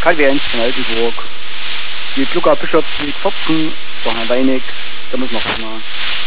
KW1 von Altenburg. Die Glucker Bischofsweg 14, doch ein wenig, da muss noch was machen.